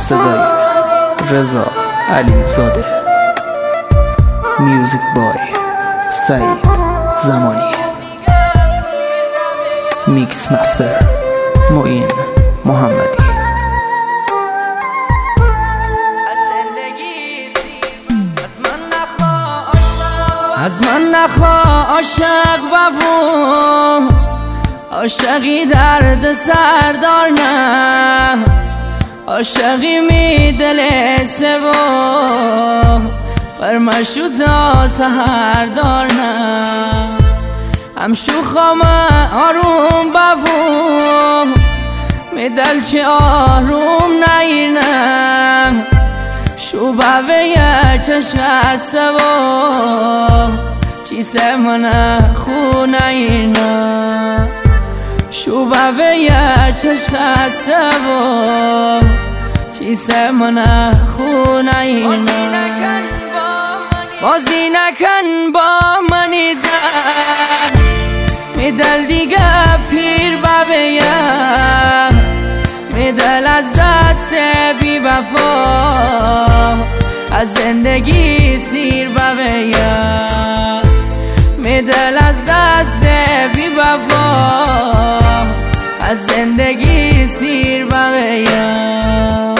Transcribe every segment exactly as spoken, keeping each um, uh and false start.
صدای رضا علیزاده، میوزیک بای سعید زمانی، میکس مستر معین محمدی. از من نخوا عاشق ببو، عاشقی درد سردار نه، عاشقی می دل سبو برمشو تا سهر دار نه. هم شوخام آروم ببو می دل چه آروم نیرنم، شو باوی چشم سبو چی سمنا خونه اینا، شو باوی چشم سبو چی سمنا خونه اینا. بازی نکن با منی دل، می دل دیگه پیر باوی، می دل از دست بی وفا، از زندگی سیر بویم. می دل از دست بی وفا، از زندگی سیر بویم.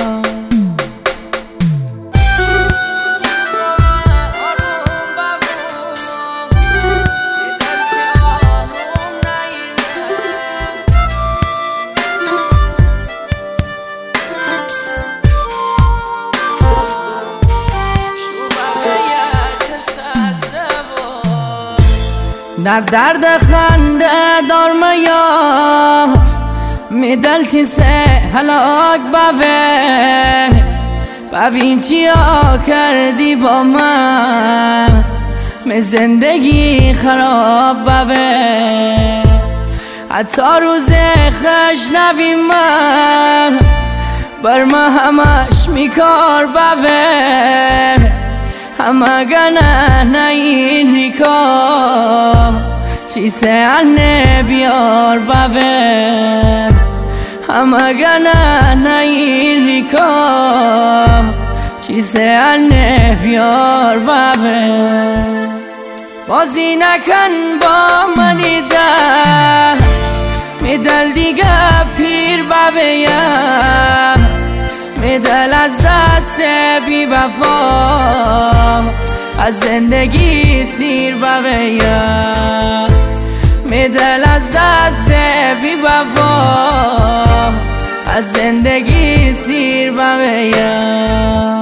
در درد خنده دار میا، می دلتی سه هلاک باوه، ببین چیا کردی با من، می زندگی خراب باوه. حتی روز خش نبی من، بر ما همش میکار باوه، همه گنه نین نکا چی سهل بیار باوه، همه گنه نین نکا چی سهل بیار باوه. بازی نکن با منی ده، می دل دیگه پیر باویم، می دل از دست بی وفا، از زندگی سیر بویم. می دل از دست بی وفا، از زندگی سیر بویم.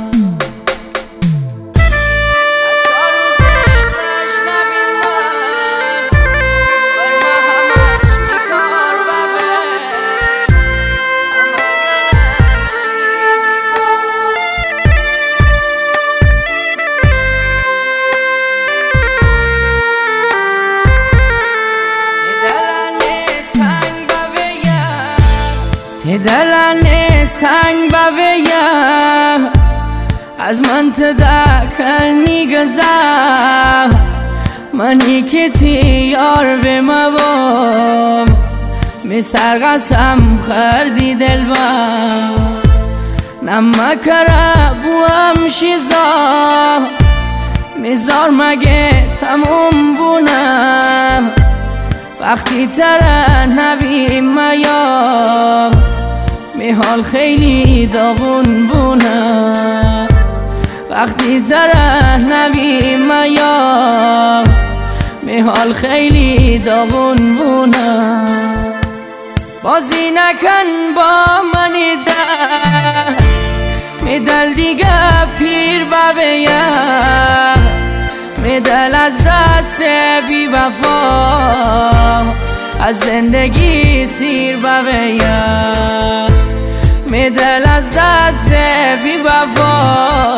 تی دلن سنگ باویم، از من تدکل نیگذم، منی که تیار به موام، می سرقسم خردی دلبم. نمکره بوام شیزا، میزار مگه تموم بونم، وقتی تره نبی میا، می حال خیلی داغون بونم، وقتی تره نبی میا، می حال خیلی داغون بونم. بازی نکن با منی ده، می دل دیگه پیر باویم، می دل از دست بی وفا، از زندگی سیر بویم. می دل از دست بی وفا،